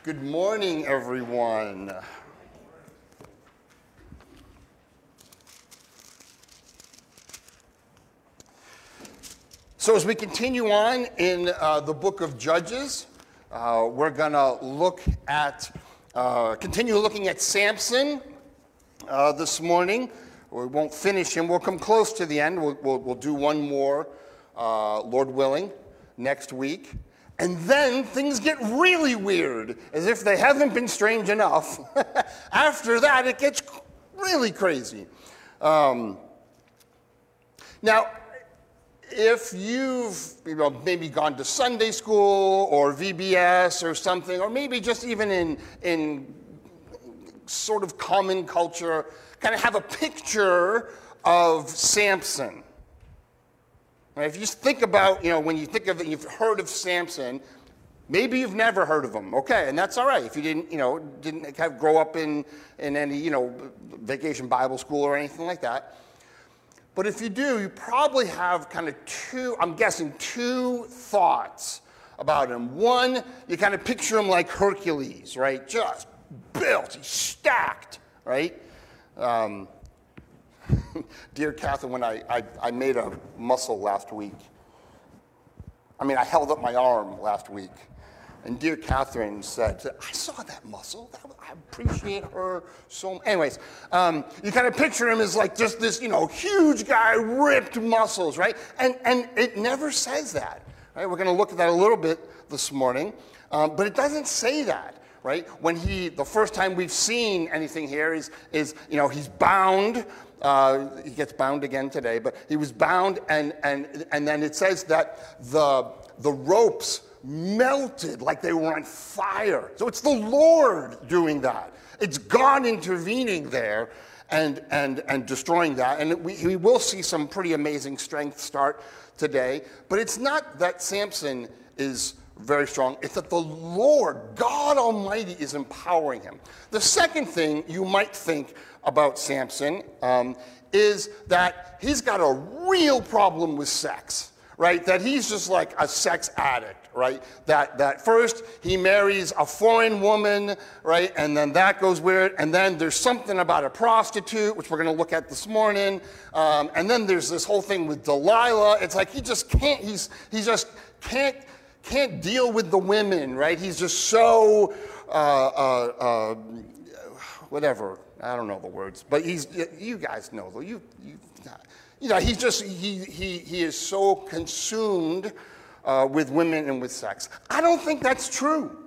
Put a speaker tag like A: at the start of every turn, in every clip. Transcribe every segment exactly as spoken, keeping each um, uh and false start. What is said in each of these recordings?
A: Good morning, everyone. So as we continue on in uh, the book of Judges, uh, we're going to look at, uh, continue looking at Samson uh, this morning. We won't finish him. We'll come close to the end. We'll, we'll, we'll do one more, uh, Lord willing, next week. And then things get really weird, as if they haven't been strange enough. After that, it gets really crazy. Um, now, if you've you know, maybe gone to Sunday school or V B S or something, or maybe just even in, in sort of common culture, kind of have a picture of Samson. If you just think about, you know, when you think of it, you've heard of Samson, maybe you've never heard of him. Okay, and that's all right. If you didn't, you know, didn't have, grow up in, in any, you know, vacation Bible school or anything like that. But if you do, you probably have kind of two, I'm guessing, two thoughts about him. One, you kind of picture him like Hercules, right? Just built, he's stacked, right? Um, Dear Catherine, when I, I, I made a muscle last week, I mean, I held up my arm last week, and dear Catherine said, I saw that muscle. I appreciate her so much. Anyways, um, you kind of picture him as like just this, you know, huge guy, ripped muscles, right? And, and it never says that, right? We're going to look at that a little bit this morning, um, but it doesn't say that. Right? When he, the first time we've seen anything here is, is you know, he's bound. Uh, he gets bound again today, but he was bound, and and and then it says that the the ropes melted like they were on fire. So it's the Lord doing that. It's God intervening there and and and destroying that. And we, we will see some pretty amazing strength start today. But it's not that Samson is very strong. It's that the Lord, God Almighty, is empowering him. The second thing you might think about Samson um, is that he's got a real problem with sex, right? That he's just like a sex addict, right? That that first he marries a foreign woman, right? And then that goes weird. And then there's something about a prostitute, which we're going to look at this morning. Um, and then there's this whole thing with Delilah. It's like he just can't. He's he just can't. can't deal with the women, right? He's just so, uh, uh, uh, whatever. I don't know the words, but he's, you guys know though. You, you, you know, he's just, he, he, he is so consumed uh, with women and with sex. I don't think that's true.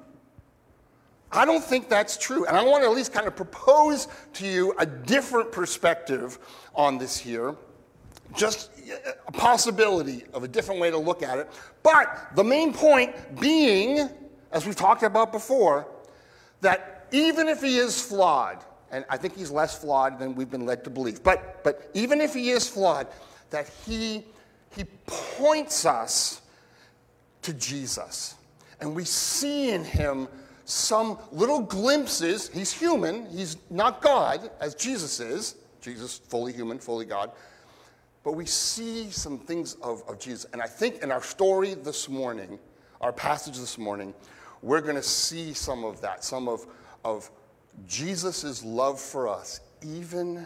A: I don't think that's true. And I want to at least kind of propose to you a different perspective on this here. Just a possibility of a different way to look at it. But the main point being, as we've talked about before, that even if he is flawed, and I think he's less flawed than we've been led to believe, but but even if he is flawed, that he he points us to Jesus. And we see in him some little glimpses. He's human, he's not God, as Jesus is. Jesus, fully human, fully God. But we see some things of, of Jesus. And I think in our story this morning, our passage this morning, we're going to see some of that, some of, of Jesus' love for us, even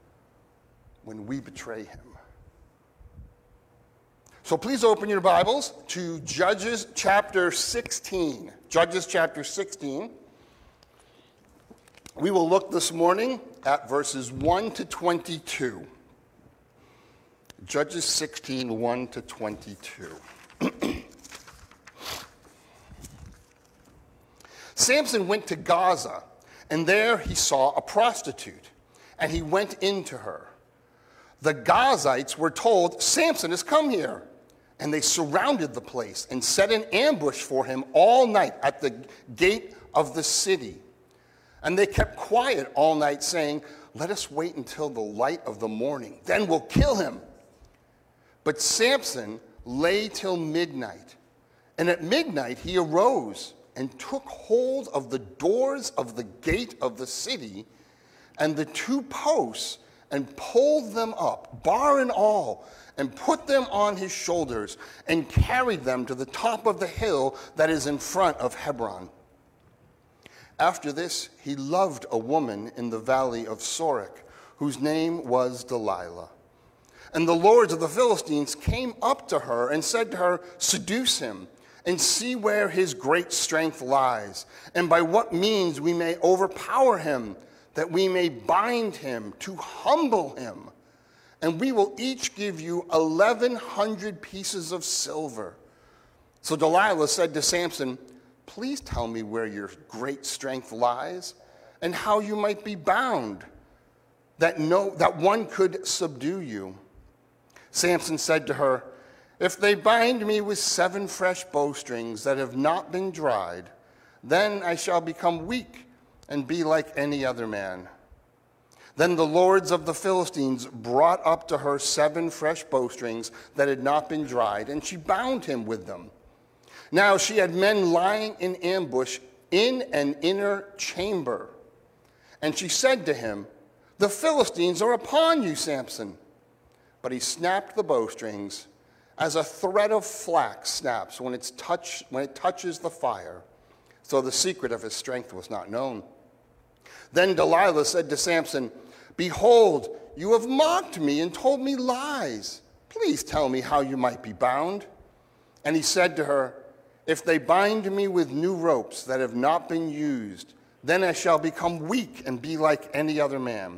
A: when we betray him. So please open your Bibles to Judges chapter sixteen. Judges chapter sixteen. We will look this morning at verses one to twenty-two. Judges sixteen, one to twenty-two. Samson went to Gaza, and there he saw a prostitute, and he went into her. The Gazites were told, Samson has come here, and they surrounded the place and set an ambush for him all night at the gate of the city. And they kept quiet all night, saying, let us wait until the light of the morning, then we'll kill him. But Samson lay till midnight, and at midnight he arose and took hold of the doors of the gate of the city and the two posts and pulled them up, bar and all, and put them on his shoulders and carried them to the top of the hill that is in front of Hebron. After this, he loved a woman in the valley of Sorek, whose name was Delilah. And the lords of the Philistines came up to her and said to her, "Seduce him, and see where his great strength lies, and by what means we may overpower him, that we may bind him, to humble him. And we will each give you eleven hundred pieces of silver." So Delilah said to Samson, "Please tell me where your great strength lies, and how you might be bound, that no that one could subdue you." Samson said to her, "If they bind me with seven fresh bowstrings that have not been dried, then I shall become weak and be like any other man." Then the lords of the Philistines brought up to her seven fresh bowstrings that had not been dried, and she bound him with them. Now she had men lying in ambush in an inner chamber. And she said to him, "The Philistines are upon you, Samson." But he snapped the bowstrings as a thread of flax snaps when, it's touch, when it touches the fire. So the secret of his strength was not known. Then Delilah said to Samson, "Behold, you have mocked me and told me lies. Please tell me how you might be bound." And he said to her, "If they bind me with new ropes that have not been used, then I shall become weak and be like any other man."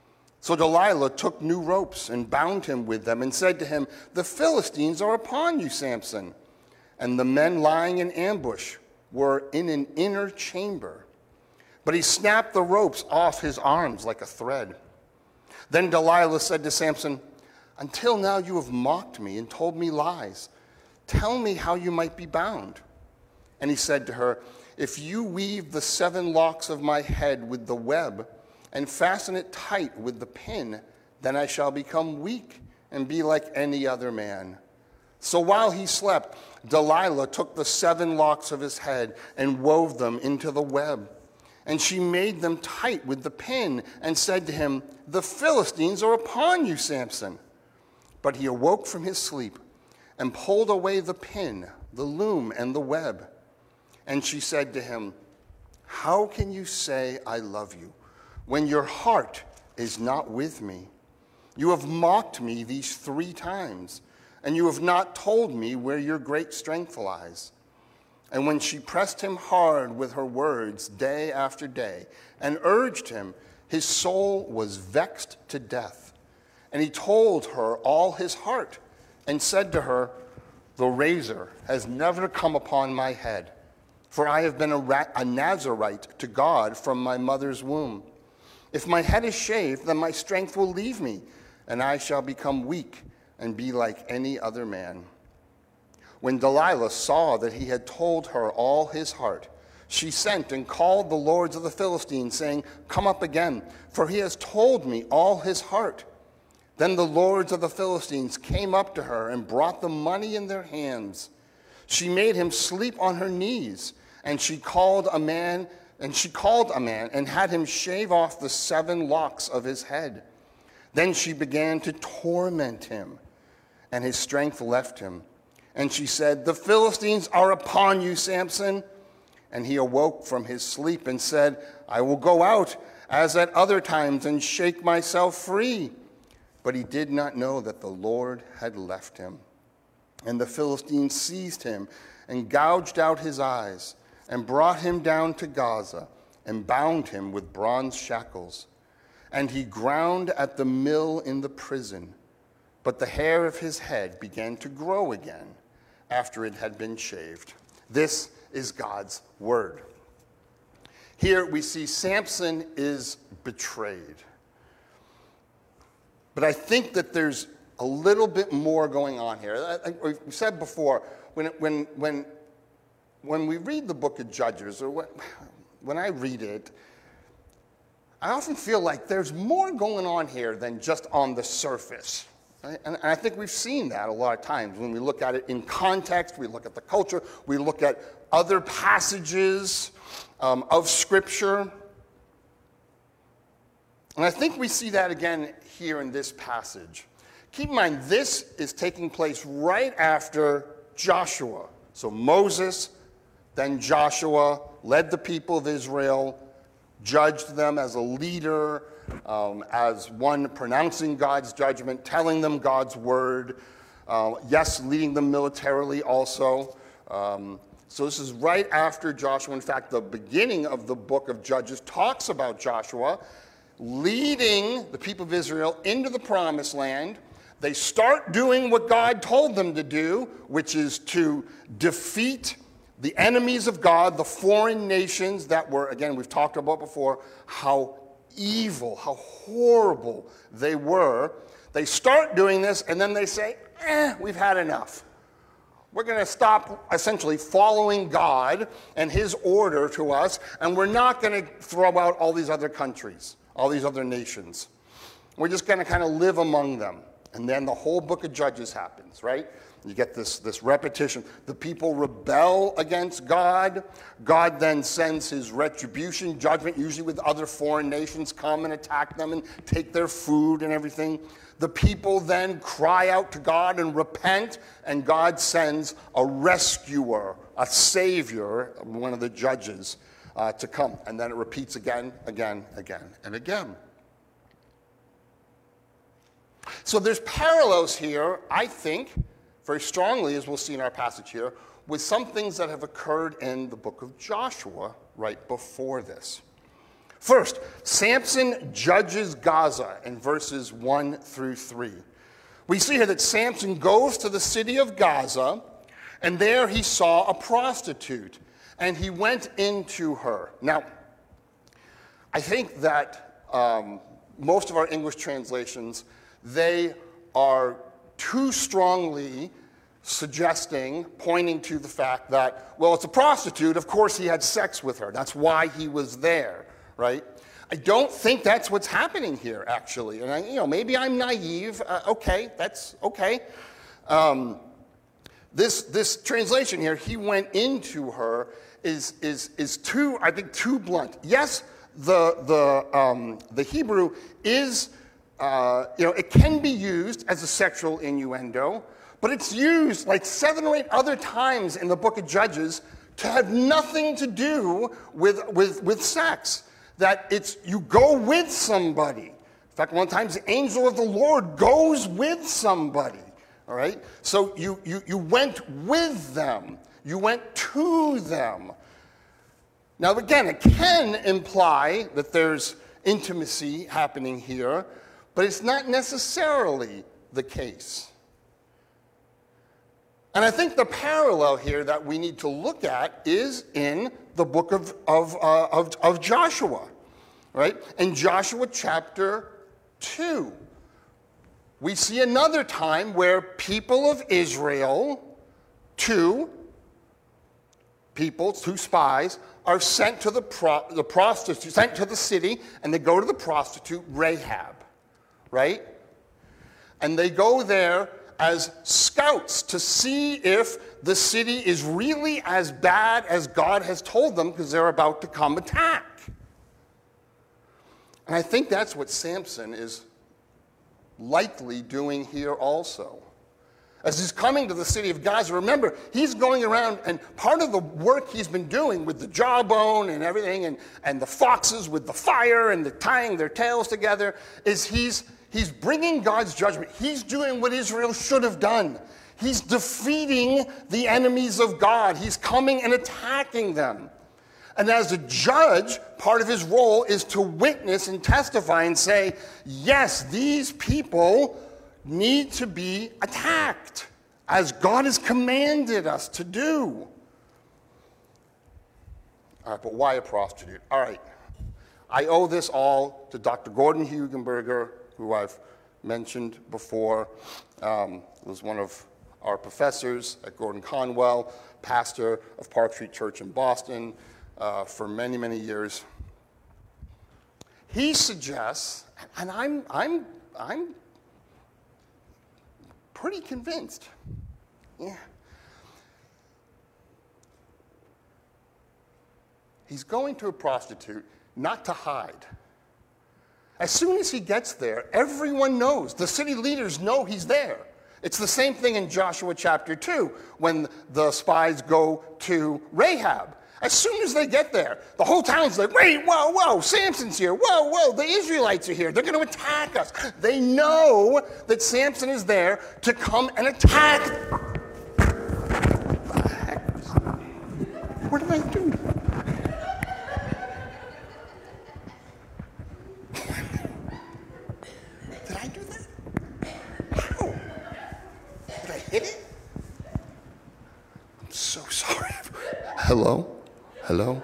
A: So Delilah took new ropes and bound him with them and said to him, "The Philistines are upon you, Samson." And the men lying in ambush were in an inner chamber. But he snapped the ropes off his arms like a thread. Then Delilah said to Samson, "Until now you have mocked me and told me lies. Tell me how you might be bound." And he said to her, "If you weave the seven locks of my head with the web and fasten it tight with the pin, then I shall become weak and be like any other man." So while he slept, Delilah took the seven locks of his head and wove them into the web. And she made them tight with the pin and said to him, "The Philistines are upon you, Samson." But he awoke from his sleep and pulled away the pin, the loom, and the web. And she said to him, "How can you say I love you when your heart is not with me? You have mocked me these three times, and you have not told me where your great strength lies." And when she pressed him hard with her words day after day and urged him, his soul was vexed to death. And he told her all his heart and said to her, "The razor has never come upon my head, for I have been a, ra- a Nazarite to God from my mother's womb. If my head is shaved, then my strength will leave me, and I shall become weak and be like any other man." When Delilah saw that he had told her all his heart, she sent and called the lords of the Philistines, saying, "Come up again, for he has told me all his heart." Then the lords of the Philistines came up to her and brought the money in their hands. She made him sleep on her knees, and she called a man, and she called a man and had him shave off the seven locks of his head. Then she began to torment him, and his strength left him. And she said, "The Philistines are upon you, Samson." And he awoke from his sleep and said, "I will go out as at other times and shake myself free." But he did not know that the Lord had left him. And the Philistines seized him and gouged out his eyes and brought him down to Gaza and bound him with bronze shackles. And he ground at the mill in the prison, but the hair of his head began to grow again after it had been shaved. This is God's word. Here we see Samson is betrayed. But I think that there's a little bit more going on here. We've said before, when, when, when, when we read the book of Judges, or when, when I read it, I often feel like there's more going on here than just on the surface. And I think we've seen that a lot of times when we look at it in context, we look at the culture, we look at other passages um, of Scripture. And I think we see that again here in this passage. Keep in mind, this is taking place right after Joshua. So Moses Then Joshua led the people of Israel, judged them as a leader, um, as one pronouncing God's judgment, telling them God's word, uh, yes, leading them militarily also. Um, so this is right after Joshua. In fact, the beginning of the book of Judges talks about Joshua leading the people of Israel into the promised land. They start doing what God told them to do, which is to defeat the enemies of God, the foreign nations that were, again, we've talked about before, how evil, how horrible they were. They start doing this, and then they say, eh, we've had enough. We're going to stop essentially following God and his order to us, and we're not going to throw out all these other countries, all these other nations. We're just going to kind of live among them. And then the whole book of Judges happens, right? You get this, this repetition. The people rebel against God. God then sends his retribution, judgment, usually with other foreign nations come and attack them and take their food and everything. The people then cry out to God and repent, and God sends a rescuer, a savior, one of the judges, uh, to come. And then it repeats again, again, again, and again. So there's parallels here, I think, very strongly, as we'll see in our passage here, with some things that have occurred in the book of Joshua right before this. First, Samson judges Gaza in verses one through three. We see here that Samson goes to the city of Gaza, and there he saw a prostitute, and he went into her. Now, I think that um, most of our English translations, they are too strongly suggesting, pointing to the fact that, well, it's a prostitute, of course he had sex with her. That's why he was there, right? I don't think that's what's happening here, actually. And, I, you know, maybe I'm naive. Uh, okay, that's okay. Um, this, this translation here, he went into her, is, is, is too, I think, too blunt. Yes, the, the, um, the Hebrew is... Uh, you know, it can be used as a sexual innuendo, but it's used like seven or eight other times in the book of Judges to have nothing to do with, with, with sex. That it's, you go with somebody. In fact, one time the angel of the Lord goes with somebody, all right? So you, you, you went with them. You went to them. Now, again, it can imply that there's intimacy happening here, but it's not necessarily the case. And I think the parallel here that we need to look at is in the book of, of, uh, of, of Joshua, right? In Joshua chapter two, we see another time where people of Israel, two people, two spies, are sent to the, pro- the prostitute, sent to the city, and they go to the prostitute Rahab. Right? And they go there as scouts to see if the city is really as bad as God has told them, because they're about to come attack. And I think that's what Samson is likely doing here also. As he's coming to the city of Gaza, remember, he's going around, and part of the work he's been doing with the jawbone and everything, and, and the foxes with the fire and the tying their tails together, is he's He's bringing God's judgment. He's doing what Israel should have done. He's defeating the enemies of God. He's coming and attacking them. And as a judge, part of his role is to witness and testify and say, yes, these people need to be attacked, as God has commanded us to do. All right, but why a prostitute? All right, I owe this all to Doctor Gordon Hugenberger, who I've mentioned before, um, was one of our professors at Gordon Conwell, pastor of Park Street Church in Boston uh, for many, many years. He suggests, and I'm, I'm, I'm pretty convinced, yeah, he's going to a prostitute not to hide. As soon as he gets there, everyone knows. The city leaders know he's there. It's the same thing in Joshua chapter two when the spies go to Rahab. As soon as they get there, the whole town's like, wait, whoa, whoa, Samson's here. Whoa, whoa, the Israelites are here. They're going to attack us. They know that Samson is there to come and attack. What the heck? What did I do? Did I do that? How? Did I hit it? I'm so sorry. Hello? Hello?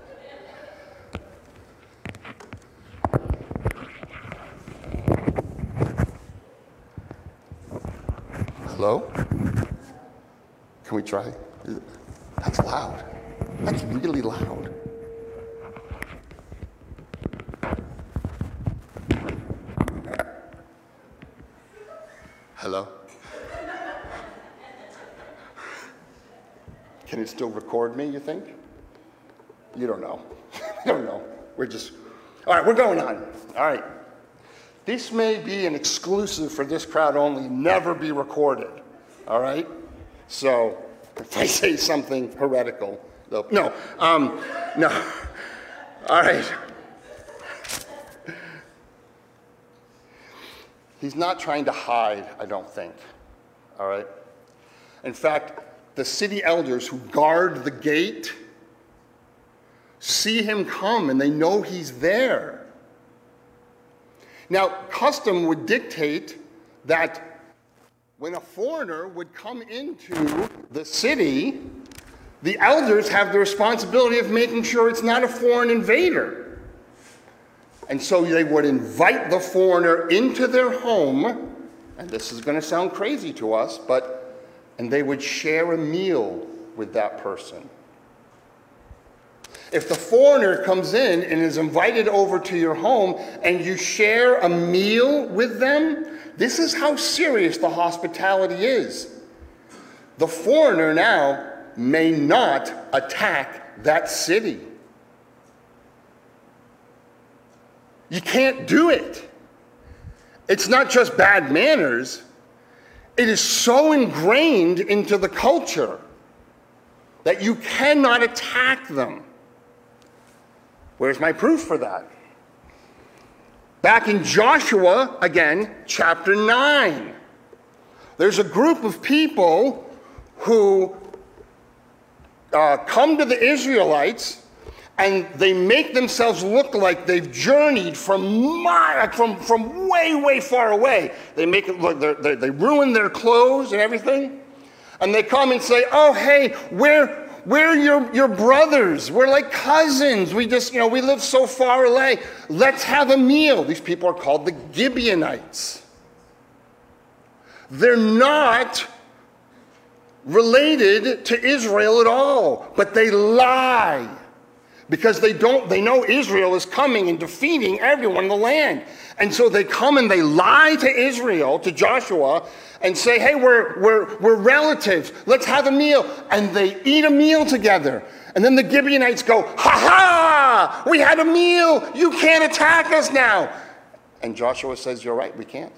A: Hello? Can we try? That's loud. That's really loud. Hello? Can it still record me, you think? You don't know. I don't know. We're just, all right, we're going on. All right. This may be an exclusive for this crowd only, never be recorded. All right? So if I say something heretical, they'll, no, um, no. All right. He's not trying to hide, I don't think. All right? In fact, the city elders who guard the gate see him come, and they know he's there. Now, custom would dictate that when a foreigner would come into the city, the elders have the responsibility of making sure it's not a foreign invader. And so they would invite the foreigner into their home, and this is going to sound crazy to us, but, and they would share a meal with that person. If the foreigner comes in and is invited over to your home and you share a meal with them, this is how serious the hospitality is. The foreigner now may not attack that city. You can't do it. It's not just bad manners. It is so ingrained into the culture that you cannot attack them. Where's my proof for that? Back in Joshua, again, chapter nine. There's a group of people who uh, come to the Israelites and they make themselves look like they've journeyed from, my, from, from way, way far away. They make it look, they're, they're, they ruin their clothes and everything. And they come and say, oh, hey, we're, we're your, your brothers. We're like cousins. We just, you know, we live so far away. Let's have a meal. These people are called the Gibeonites. They're not related to Israel at all, but they lie. Because they don't, they know Israel is coming and defeating everyone in the land. And so they come and they lie to Israel, to Joshua, and say, hey, we're, we're, we're relatives. Let's have a meal. And they eat a meal together. And then the Gibeonites go, ha ha! We had a meal. You can't attack us now. And Joshua says, you're right, we can't.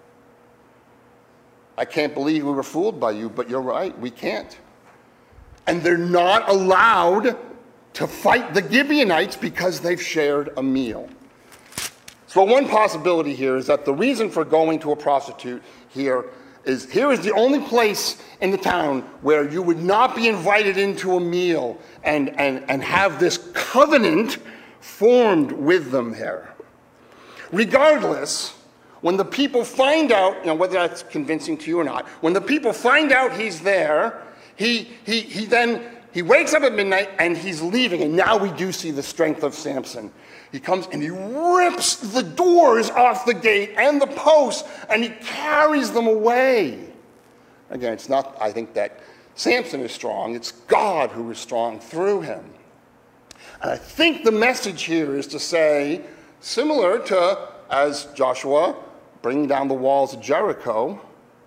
A: I can't believe we were fooled by you, but you're right, we can't. And they're not allowed to fight the Gibeonites because they've shared a meal. So one possibility here is that the reason for going to a prostitute here is, here is the only place in the town where you would not be invited into a meal and, and, and have this covenant formed with them here. Regardless, when the people find out, you know, whether that's convincing to you or not, when the people find out he's there, he, he, he then He wakes up at midnight and he's leaving. And now we do see the strength of Samson. He comes and he rips the doors off the gate and the posts and he carries them away. Again, it's not, I think, that Samson is strong. It's God who is strong through him. And I think the message here is to say, similar to as Joshua bringing down the walls of Jericho,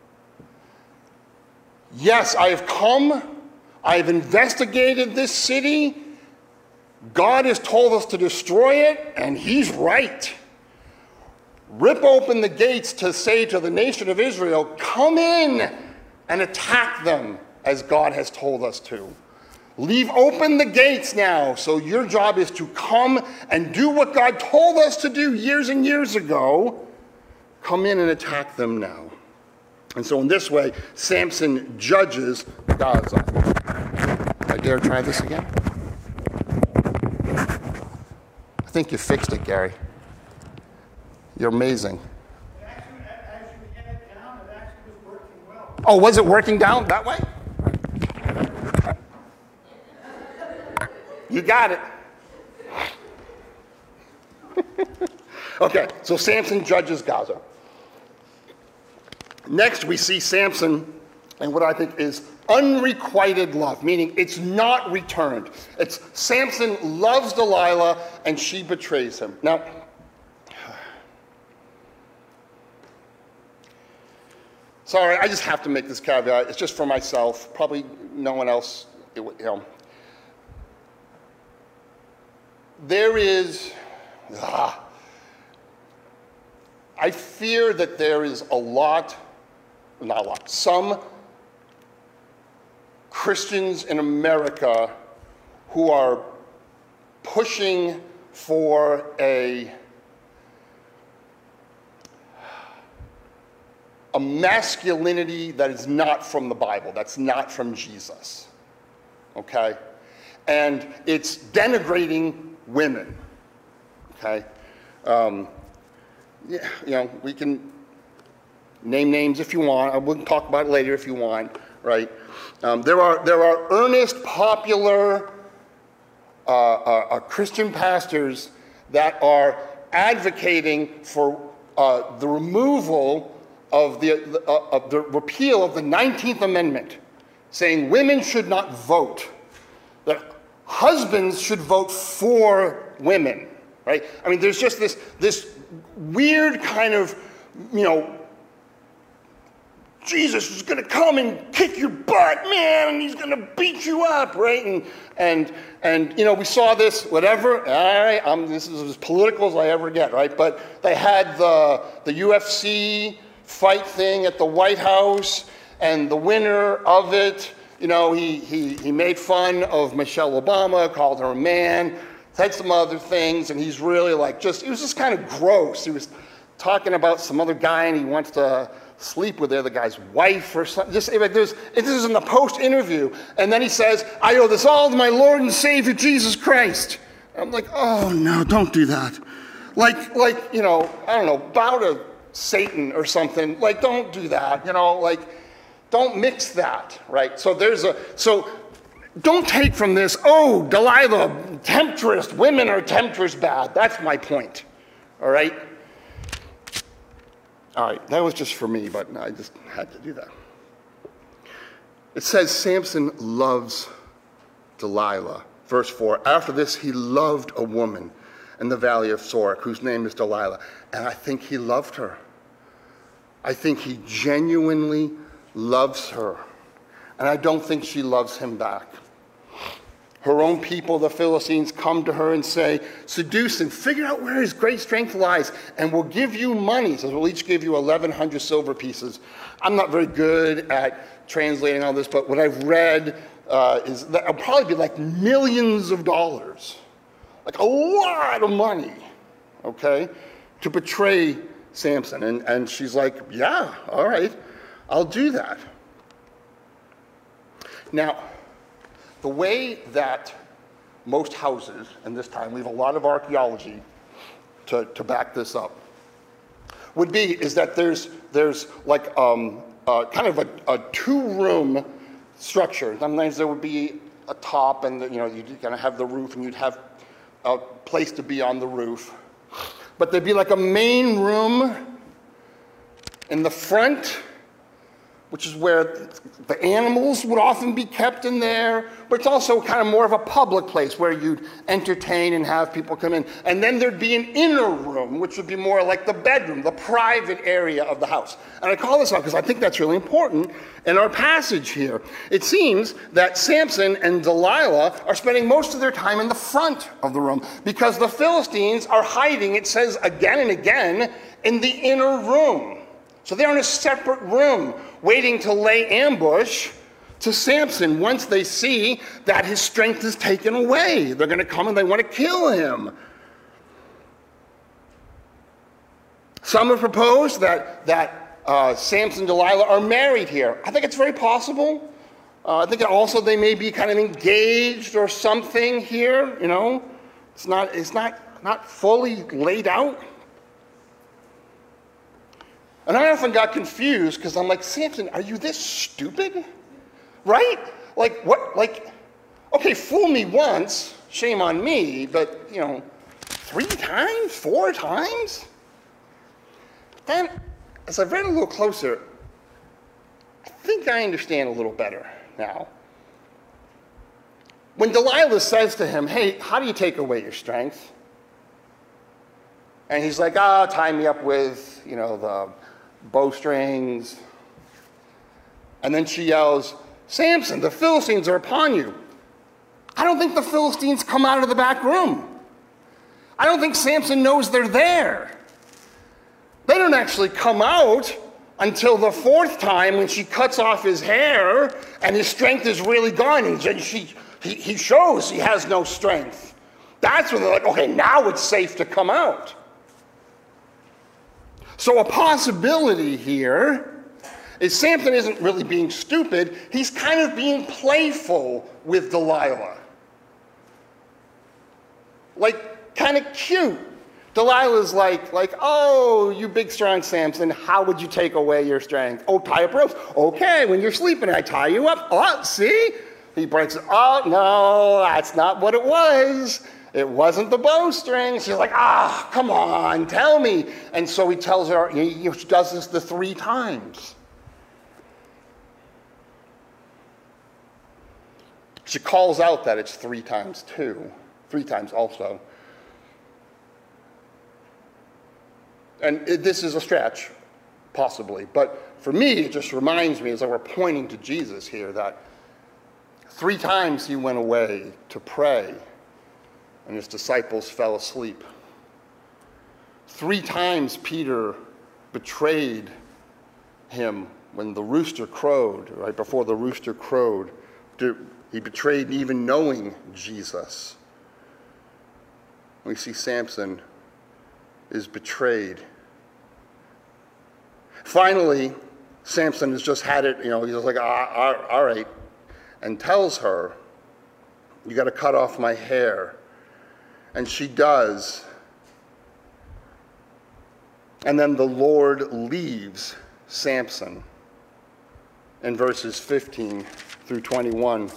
A: yes, I have come. I've investigated this city. God has told us to destroy it, and he's right. rip open the gates to say to the nation of Israel, come in and attack them as God has told us to. Leave open the gates now, so your job is to come and do what God told us to do years and years ago. Come in and attack them now. And so in this way, Samson judges Gaza. I dare try this again? I think you fixed it, Gary. You're amazing.
B: Actually, as you had it down, it actually was working well.
A: Oh, was it working down that way? You got it. Okay, so Samson judges Gaza. Next, we see Samson and what I think is unrequited love, meaning it's not returned. It's Samson loves Delilah and she betrays him. Now, sorry, I just have to make this caveat. It's just for myself. Probably no one else, it, you know. There is, ah, I fear that there is a lot, not a lot, some Christians in America who are pushing for a, a masculinity that is not from the Bible, that's not from Jesus, okay? And it's denigrating women, okay? Um, yeah, you know, we can name names if you want. I wouldn't talk about it later if you want, right? Um, there are there are earnest, popular uh, uh, uh, Christian pastors that are advocating for uh, the removal of the uh, of the repeal of the nineteenth Amendment, saying women should not vote. That husbands should vote for women, right? I mean, there's just this, this weird kind of, you know, Jesus is going to come and kick your butt, man, and he's going to beat you up, right? And, and, and you know, we saw this, whatever, all right, I'm, this is as political as I ever get, right? But they had the, the U F C fight thing at the White House, and the winner of it, you know, he, he, he made fun of Michelle Obama, called her a man, said some other things, and he's really like just, he was just kind of gross. He was talking about some other guy, and he wants to sleep with the other guy's wife or something. Just, like, there's, this is in the post-interview, and then he says, I owe this all to my Lord and Savior, Jesus Christ. And I'm like, oh, no, don't do that. Like, like, you know, I don't know, bow to Satan or something. Like, don't do that, you know, like, don't mix that, right? So there's a, so don't take from this, oh, Delilah, temptress, women are temptress bad. That's my point, all right? All right, that was just for me, but I just had to do that. It says Samson loves Delilah. Verse four, after this he loved a woman in the valley of Sorek, whose name is Delilah. And I think he loved her. I think he genuinely loves her. And I don't think she loves him back. Her own people, the Philistines, come to her and say, seduce him, figure out where his great strength lies, and we'll give you money. So we'll each give you eleven hundred silver pieces. I'm not very good at translating all this, but what I've read uh, is that it'll probably be like millions of dollars, like a lot of money, okay, to betray Samson. And, and she's like, yeah, all right, I'll do that. Now, the way that most houses, and this time we have a lot of archaeology to, to back this up, would be is that there's, there's like um, uh, kind of a, a two-room structure. Sometimes there would be a top, and the, you know, you'd kind of have the roof, and you'd have a place to be on the roof. But there'd be like a main room in the front, which is where the animals would often be kept in there, but it's also kind of more of a public place where you'd entertain and have people come in. And then there'd be an inner room, which would be more like the bedroom, the private area of the house. And I call this out because I think that's really important in our passage here. It seems that Samson and Delilah are spending most of their time in the front of the room because the Philistines are hiding, it says again and again, in the inner room. So they're in a separate room waiting to lay ambush to Samson once they see that his strength is taken away. They're going to come and they want to kill him. Some have proposed that, that uh, Samson and Delilah are married here. I think it's very possible. Uh, I think also they may be kind of engaged or something here, you know. It's not, it's not, not fully laid out. And I often got confused because I'm like, Samson, are you this stupid? Right? Like, what, like, okay, fool me once, shame on me, but, you know, three times, four times? Then, as I've read a little closer, I think I understand a little better now. When Delilah says to him, hey, how do you take away your strength? And he's like, ah, oh, tie me up with, you know, the bowstrings. And then she yells, Samson, the Philistines are upon you. I don't think the Philistines come out of the back room. I don't think Samson knows they're there. They don't actually come out until the fourth time when she cuts off his hair and his strength is really gone. And she, he, he shows he has no strength. That's when they're like, okay, now it's safe to come out. So a possibility here is Samson isn't really being stupid. He's kind of being playful with Delilah. Like, kind of cute. Delilah's like, like, oh, you big, strong Samson, how would you take away your strength? Oh, tie up ropes. Okay, when you're sleeping, I tie you up. Oh, see? He breaks it. Oh, no, that's not what it was. It wasn't the bowstring. She's like, ah, come on, tell me. And so he tells her, he, he does this the three times. She calls out that it's three times two, three times also. And it, this is a stretch, possibly. But for me, it just reminds me, as though we're pointing to Jesus here, that three times he went away to pray, and his disciples fell asleep. Three times Peter betrayed him when the rooster crowed, right before the rooster crowed. He betrayed even knowing Jesus. We see Samson is betrayed. Finally, Samson has just had it, you know, he's just like, ah, all right, and tells her, you got to cut off my hair. And she does. And then the Lord leaves Samson in verses fifteen through twenty-one.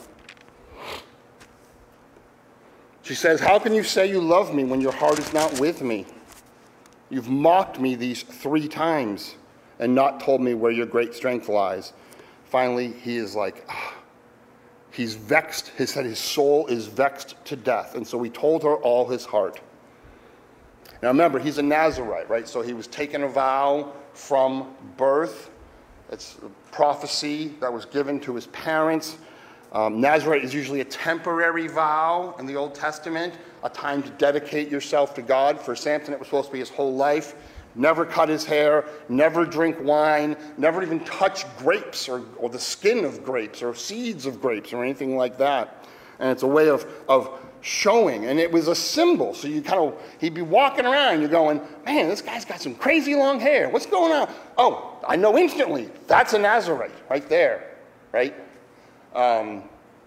A: She says, how can you say you love me when your heart is not with me? You've mocked me these three times and not told me where your great strength lies. Finally, he is like, ah. He's vexed. He said his soul is vexed to death. And so he told her all his heart. Now remember, he's a Nazarite, right? So he was taking a vow from birth. It's a prophecy that was given to his parents. Um, Nazarite is usually a temporary vow in the Old Testament, a time to dedicate yourself to God. For Samson, it was supposed to be his whole life. Never cut his hair, never drink wine, never even touch grapes or, or the skin of grapes or seeds of grapes or anything like that. And it's a way of, of showing. And it was a symbol. So you kind of, he'd be walking around, you're going, man, this guy's got some crazy long hair. What's going on? Oh, I know instantly. That's a Nazarite right there, right? Um,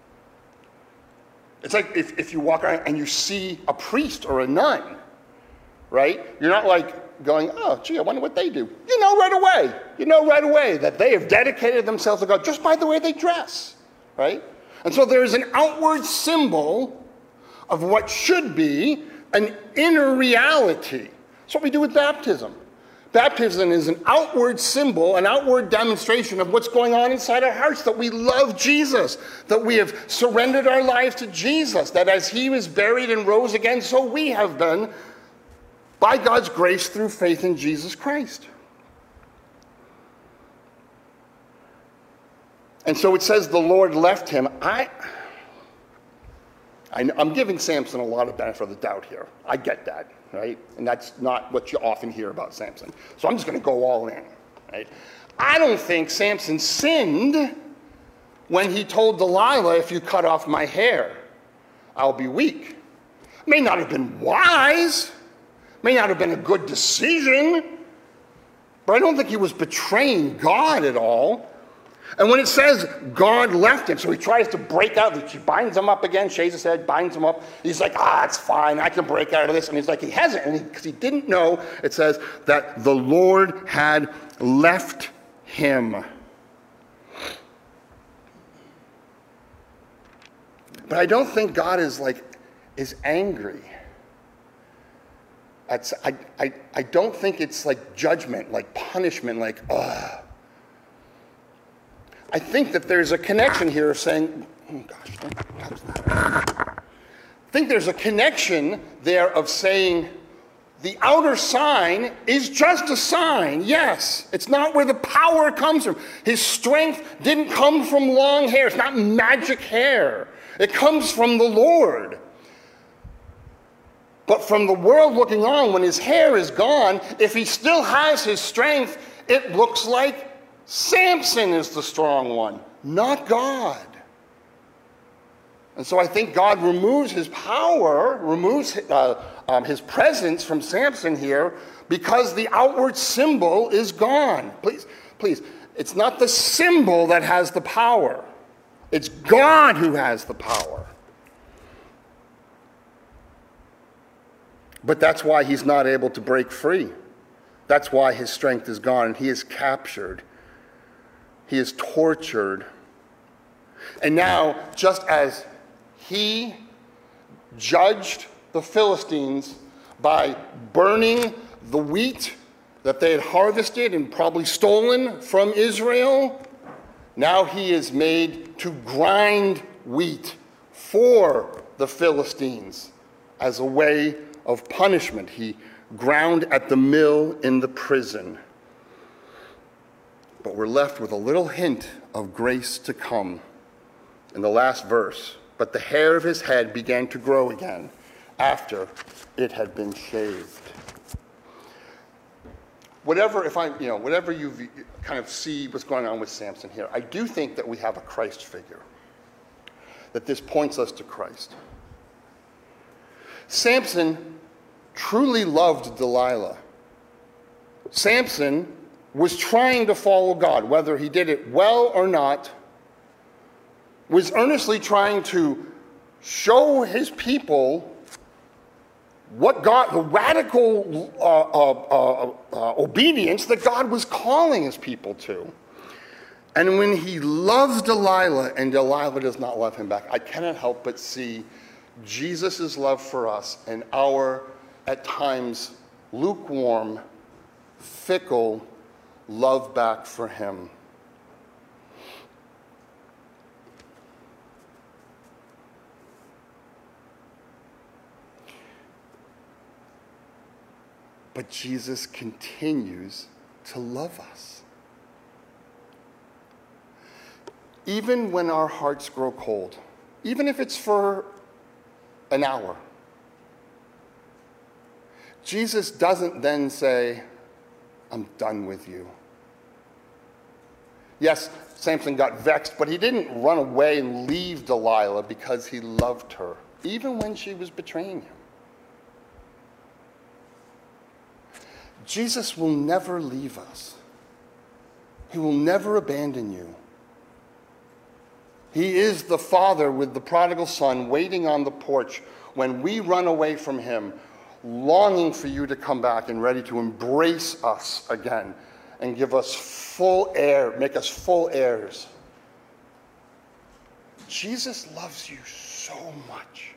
A: it's like if, if you walk around and you see a priest or a nun, right? You're not like going, oh, gee, I wonder what they do. You know right away. You know right away that they have dedicated themselves to God just by the way they dress, right? And so there's an outward symbol of what should be an inner reality. That's what we do with baptism. Baptism is an outward symbol, an outward demonstration of what's going on inside our hearts, that we love Jesus, that we have surrendered our lives to Jesus, that as he was buried and rose again, so we have been, by God's grace through faith in Jesus Christ. And so it says the Lord left him. I, I, I'm giving Samson a lot of benefit of the doubt here. I get that, right? And that's not what you often hear about Samson. So I'm just going to go all in, right? I don't think Samson sinned when he told Delilah, if you cut off my hair, I'll be weak. May not have been wise, may not have been a good decision, but I don't think he was betraying God at all. And when it says God left him, so he tries to break out, she binds him up again, shaves his head, binds him up. He's like, ah, it's fine, I can break out of this. And he's like, he hasn't, because he, he didn't know, it says that the Lord had left him. But I don't think God is like, is angry. It's, I, I, I don't think it's like judgment, like punishment, like, ugh. I think that there's a connection here of saying, oh gosh, don't touch that. I think there's a connection there of saying the outer sign is just a sign, yes. It's not where the power comes from. His strength didn't come from long hair. It's not magic hair. It comes from the Lord. But from the world looking on, when his hair is gone, if he still has his strength, it looks like Samson is the strong one, not God. And so I think God removes his power, removes uh, um, his presence from Samson here because the outward symbol is gone. Please, please, it's not the symbol that has the power. It's God who has the power. But that's why he's not able to break free. That's why his strength is gone and he is captured. He is tortured. And now, just as he judged the Philistines by burning the wheat that they had harvested and probably stolen from Israel, now he is made to grind wheat for the Philistines as a way of punishment. He ground at the mill in the prison. But we're left with a little hint of grace to come in the last verse. But the hair of his head began to grow again after it had been shaved. Whatever, if I, you know, whatever you kind of see what's going on with Samson here, I do think that we have a Christ figure. That this points us to Christ. Samson truly loved Delilah. Samson was trying to follow God, whether he did it well or not, was earnestly trying to show his people what God, the radical uh, uh, uh, uh, obedience that God was calling his people to. And when he loves Delilah and Delilah does not love him back, I cannot help but see Jesus' love for us and our, at times, lukewarm, fickle love back for him. But Jesus continues to love us. Even when our hearts grow cold, even if it's for an hour, Jesus doesn't then say, I'm done with you. Yes, Samson got vexed, but he didn't run away and leave Delilah because he loved her, even when she was betraying him. Jesus will never leave us. He will never abandon you. He is the Father with the prodigal son waiting on the porch when we run away from him, longing for you to come back and ready to embrace us again and give us full air, make us full heirs. Jesus loves you so much.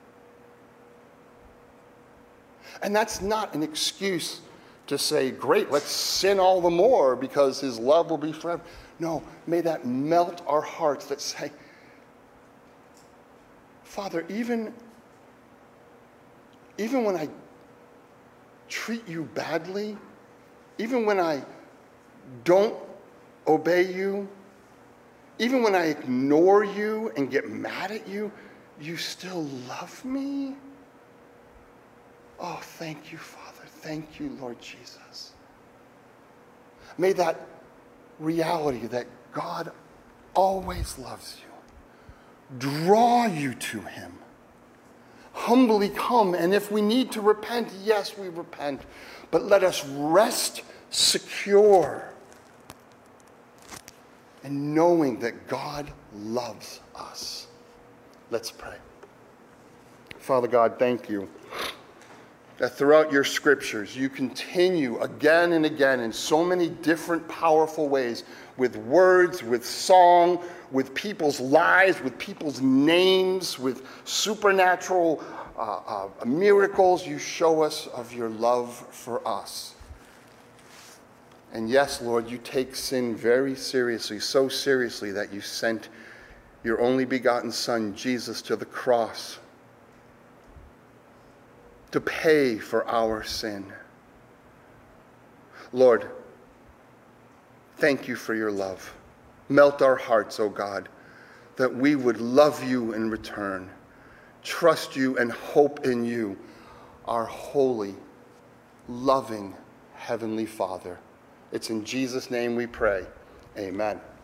A: And that's not an excuse to say, great, let's sin all the more because his love will be forever. No, may that melt our hearts that say, Father, even, even when I treat you badly, even when I don't obey you, even when I ignore you and get mad at you, you still love me? Oh, thank you, Father. Thank you, Lord Jesus. May that reality that God always loves you draw you to him. Humbly come, and if we need to repent, yes, we repent. But let us rest secure in knowing that God loves us. Let's pray. Father God, thank you that throughout your scriptures you continue again and again in so many different powerful ways, with words, with song, with people's lives, with people's names, with supernatural uh, uh, miracles. You show us of your love for us. And yes, Lord, you take sin very seriously, so seriously that you sent your only begotten Son, Jesus, to the cross to pay for our sin. Lord, thank you for your love. Melt our hearts, O God, that we would love you in return, trust you and hope in you, our holy, loving Heavenly Father. It's in Jesus' name we pray. Amen.